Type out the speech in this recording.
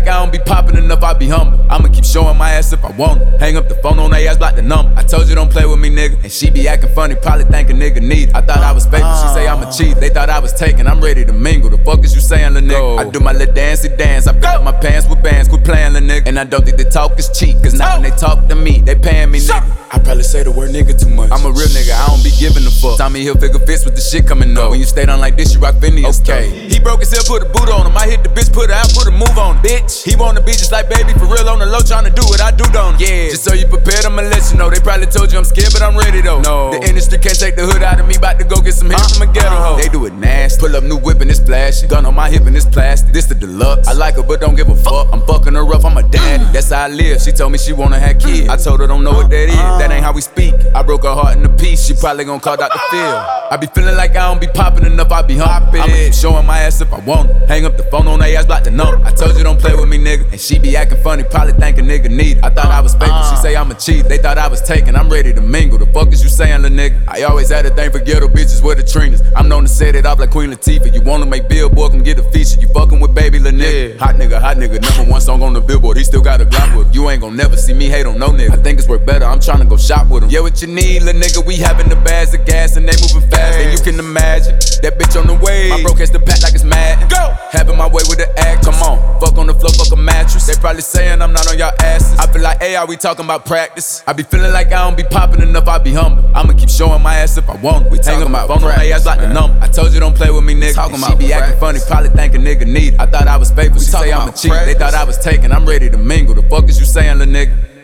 I don't be popping enough, I be humble. I'ma keep showing my ass if I want it. Hang up the phone on they ass, block the number. I told you don't play with me, nigga. And she be acting funny, probably think a nigga need it. I thought I was faithful, she say I'm a cheat. They thought I was taken, I'm ready to mingle. The fuck is you saying, lil' nigga? I do my little dancey dance, I fill up my pants with bands, quit playing, lil' nigga. And I don't think the talk is cheap, cause now when they talk to me, they paying me, nigga. I probably say the word nigga too much. I'm a real nigga, I don't be giving a fuck. Tommy Hilfiger fits with the shit coming up. When you stay down like this, you rock Phineas. Okay. He broke his hip, put a boot on him. I hit the bitch, put her out, put a move on him. Bitch, he wanna be just like baby, for real on the low, tryna do what I do, don't he? Yeah. Just so you prepared, I'ma let you know. They probably told you I'm scared, but I'm ready though. No. The industry can't take the hood out of me, bout to go get some hit from a ghetto hoe. They do it nasty. Pull up new whip and it's flashy. Gun on my hip and it's plastic. This the deluxe. I like her, but don't give a fuck. I'm fucking her rough, I'm a daddy. That's how I live. She told me she wanna have kids. I told her don't know what that is. That ain't how we speak. I broke her heart in a piece. She probably gon' call Dr. Phil. I be feeling like I don't be popping enough, I be humping. I'ma keep showing my ass if I want it. Hang up the phone on they ass, block the number. I told you don't play with me, nigga. And she be acting funny, probably think a nigga need it. I thought I was faithful, she say I'm a cheat. They thought I was taken, I'm ready to mingle. The fuck is you saying, lil' nigga? I always had a thing for ghetto bitches with the Trinas. I'm known to set it off like Queen Latifah. You wanna make Billboard, come get a feature. You fucking with baby, lil' nigga. Yeah. Hot nigga, number one song on the Billboard. He still got a Glock with him. You ain't gon' never see me hate on no nigga. I think it's worth better, I'm tryna go shop with him. Yeah, what you need, lil' nigga? We having the bags of gas and they moving fast. And you can imagine that bitch on the way. My bro catch the pack like it's mad. Go! Having my way with the act. Come on, fuck on the floor, fuck a mattress. They probably saying I'm not on y'all asses. I feel like, hey, are we talking about practice? I be feeling like I don't be popping enough, I be humble. I'ma keep showing my ass if I want it. We talking about phone on they ass like the number. I told you don't play with me, nigga. Talking about she be acting funny, probably think a nigga need it. I thought I was faithful, she say I'm a cheat. They thought I was taken, I'm ready to mingle. The fuck is you saying, lil' nigga?